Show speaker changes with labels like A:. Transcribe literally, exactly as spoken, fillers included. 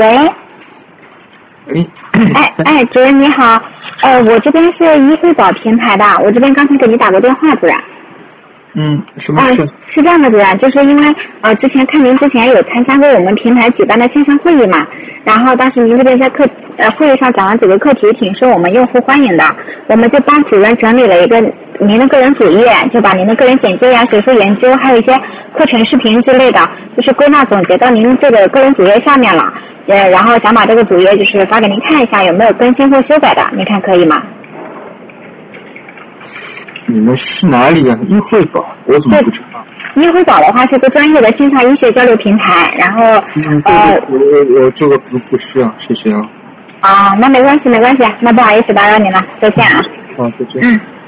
A: 喂。
B: 哎。
A: 哎哎，主任你好，呃，我这边是医惠宝平台的，我这边刚才给你打过电话，主任。
B: 嗯，什么事？
A: 啊，是这样的，主任，就是因为呃，之前看您之前有参加过我们平台举办的线上会议嘛，然后当时您这边在课呃会议上讲了几个课题，挺受我们用户欢迎的，我们就帮主任整理了一个您的个人主页，就把您的个人简介呀、学术研究，还有一些课程视频之类的，就是归纳总结到您这个个人主页下面了，呃，然后想把这个主页就是发给您看一下，有没有更新或修改的，您看可以吗？
B: 你们是哪里啊？医惠宝，我怎么不知道？
A: 医惠宝的话是个专业的线上医学交流平台，然后
B: 嗯，
A: 呃，
B: 我我我这个不不需要，谢谢啊。
A: 啊，那没关系没关系，那不好意思打扰您了，再见啊。
B: 好，再见。
A: 嗯。